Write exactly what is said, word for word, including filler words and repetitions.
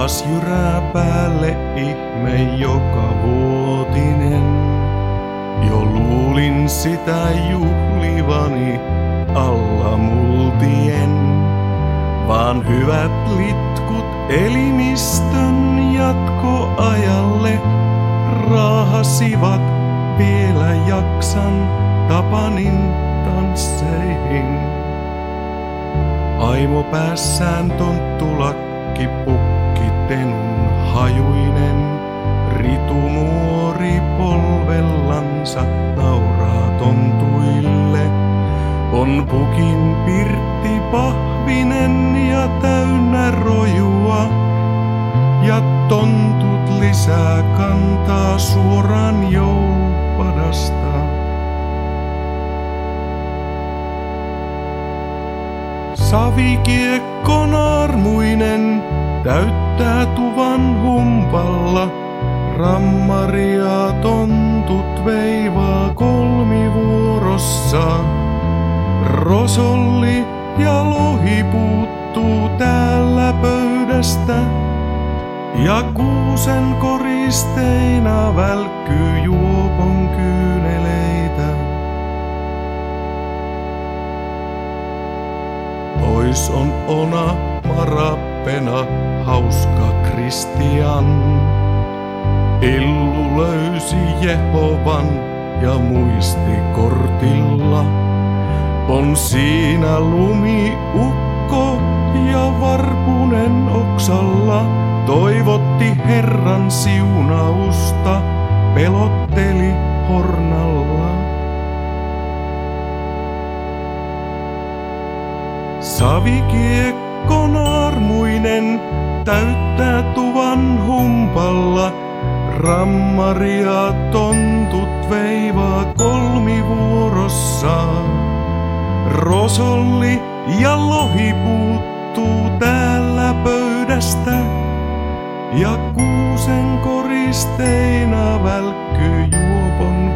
Taas jyrää päälle ihme joka vuotinen. Jo luulin sitä juhlivani alla multien. Vaan hyvät litkut elimistön jatkoajalle raahasivat vielä jaksan Tapanin tansseihin. Aimo päässään tonttulakki pukki tenun hajuinen. Ritumuori polvellansa nauraa tontuille. On pukin pirtti pahvinen ja täynnä rojua. Ja tontut lisää kantaa suoraan joulupadasta. Savikiekko naarmuinen täyttää tuvan humpalla. Rammaria tontut veivaa kolmivuorossa. Rosolli ja lohi puuttuu täällä pöydästä. Ja kuusen koristeina välkkyy juopon kyyneleitä. Pois on ona marappena hauska Kristian. Illu löysi Jehovan ja muisti kortilla. On siinä lumiukko ja varpunen oksalla. Toivotti Herran siunausta, pelotteli hornalla. Savikiekko naarmuinen täyttää tuvan humpalla. Rammaria tontut veivaa kolmivuorossa. Rosolli ja lohi puuttuu täällä pöydästä. Ja kuusen koristeina välkkyy juopon